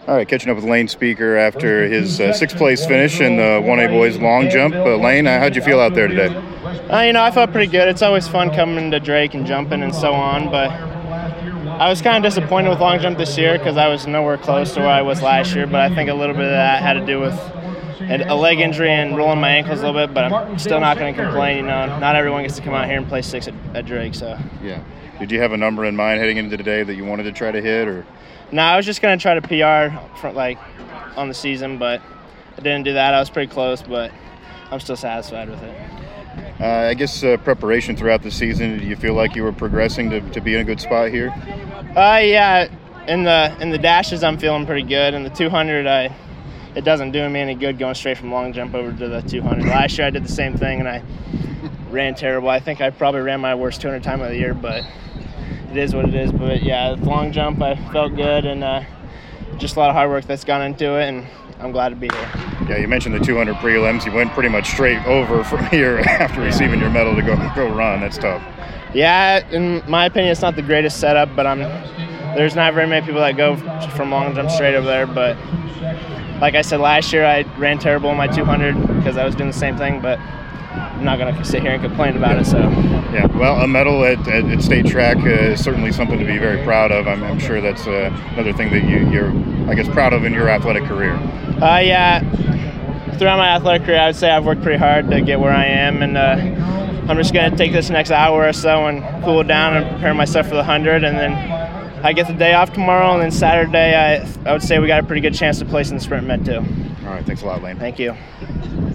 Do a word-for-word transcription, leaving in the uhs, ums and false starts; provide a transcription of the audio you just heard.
All right, catching up with Lane Speaker after his uh, sixth place finish in the one A boys long jump. Uh, Lane, uh, how'd you feel out there today? Uh, you know, I felt pretty good. It's always fun coming to Drake and jumping and so on, but I was kind of disappointed with long jump this year because I was nowhere close to where I was last year, but I think a little bit of that had to do with a leg injury and rolling my ankles a little bit, but I'm still not going to complain. You know, not everyone gets to come out here and play six at, at Drake, so. Yeah. Did you have a number in mind heading into today that you wanted to try to hit, or? No, I was just going to try to P R for, like, on the season, but I didn't do that. I was pretty close, but I'm still satisfied with it. Uh, I guess uh, preparation throughout the season, do you feel like you were progressing to, to be in a good spot here? Uh, yeah, in the in the dashes I'm feeling pretty good. In the two hundred, I it doesn't do me any good going straight from long jump over to the two hundred. Last year I did the same thing, and I ran terrible. I think I probably ran my worst two hundred time of the year, but it is what it is. But, yeah, the long jump, I felt good, and uh, just a lot of hard work that's gone into it, and I'm glad to be here. Yeah, you mentioned the two hundred prelims. You went pretty much straight over from here after yeah. receiving your medal to go go run. That's tough. Yeah, in my opinion, it's not the greatest setup, but I'm there's not very many people that go from long jump straight over there. But like I said, last year I ran terrible in my two hundred because I was doing the same thing, but I'm not going to sit here and complain about it. So yeah, well, a medal at, at, at state track uh, is certainly something to be very proud of. I'm, I'm sure that's uh, another thing that you, you're, I guess, proud of in your athletic career. Uh, yeah, throughout my athletic career, I would say I've worked pretty hard to get where I am, and uh, I'm just going to take this next hour or so and cool down and prepare myself for the one hundred, and then I get the day off tomorrow, and then Saturday I, I would say we got a pretty good chance to place in the sprint med too. All right, thanks a lot, Lane. Thank you.